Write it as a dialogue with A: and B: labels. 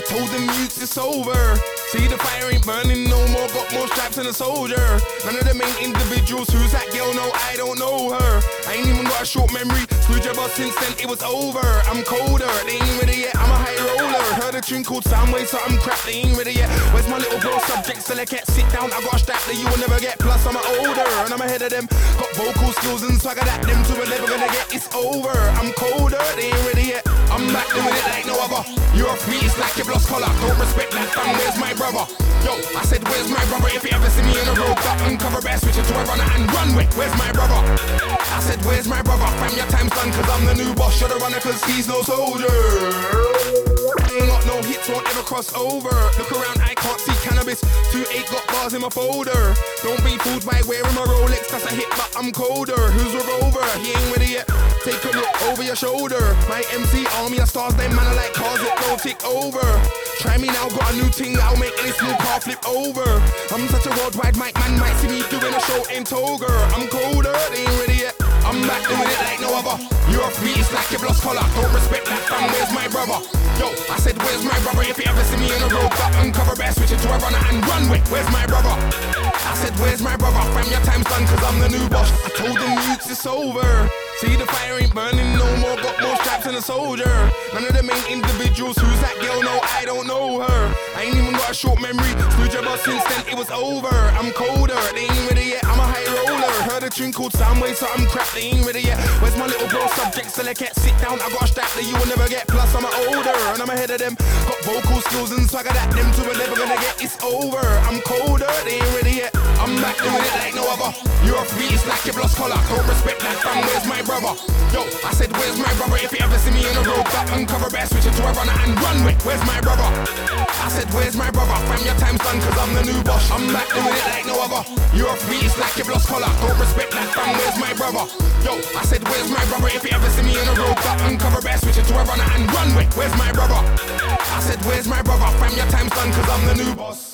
A: told them youths it's over. See the fire ain't burning no more, got more stripes than a soldier. None of them ain't individuals, who's that girl? No, I don't know her. I ain't even got a short memory, screwed your boss since then it was over. I'm colder, they ain't ready yet, I'm a high roller. Heard a tune called Soundwave, so I'm crap, they ain't ready yet. Where's my little bro subject, select it, sit down, I got a strap that you will never get. Plus I'm older, and I'm ahead of them. Got vocal skills and swagger that them two are never gonna get. It's over, I'm colder, they ain't ready yet. I'm back doing it like no other. You're a free, it's like you've lost collar. Don't respect that fam, where's my brother? Yo, I said where's my brother? If you ever see me on the road, got uncover bear, switch it to a runner and run with. Where's my brother? I said where's my brother? Fam, your time's done, cause I'm the new boss. Should've runner cause he's no soldier. Ain't got no hits, won't ever cross over. Look around, I can't see cannabis. 2-8 got bars in my folder. Don't be fooled by wearing my Rolex, that's a hit, but I'm colder. Who's revolver? He ain't ready yet. Take a look over your shoulder. My MC army of stars, them man are like cars that don't tick over. Try me now, got a new thing, I'll make any small car flip over. I'm such a worldwide mic man, might see me doing a show in Toga. I'm colder, they ain't ready yet. I'm back doing it like no other. You're a free, it's like you've lost collar. Don't respect that fam, where's my brother? Yo, I said where's my brother? If you ever see me on the road, got uncover bear, switch it to a runner and run with. Where's my brother? I said where's my brother? Fam, your time's done, cause I'm the new boss. I told them youths it's over. See the fire ain't burning no more, got more stripes than a soldier. None of them ain't individuals, who's that girl? No, I don't know her. I ain't even got a short memory, screwed your boss since then it was over. I'm colder, they ain't ready yet, I'm a high roller. Heard a tune called Soundwave, so I'm crap, they ain't ready yet. Where's my little bro subject, select it, sit down, I got a strap that you will never get. Plus I'm older, and I'm ahead of them. Got vocal skills and swagger that them two are never gonna get. It's over, I'm colder, they ain't ready yet. I'm back doing it like no other. You're a free, it's like you've lost collar. Don't respect that fam, where's my brother? Yo, I said where's my brother? If you ever see me on the road, got uncover bear, switch it to a runner and run with. Where's my brother? I said where's my brother? Fam, your time's done, cause I'm the new boss. I'm back doing it like no other. You're a free, it's like you've lost collar. Don't respect that fam, where's my brother? Yo, I said where's my brother? If you ever see me on the road, got uncover bear, switch it to a runner and run with. Where's my brother? I said where's my brother? Fam, your time's done, cause I'm the new boss.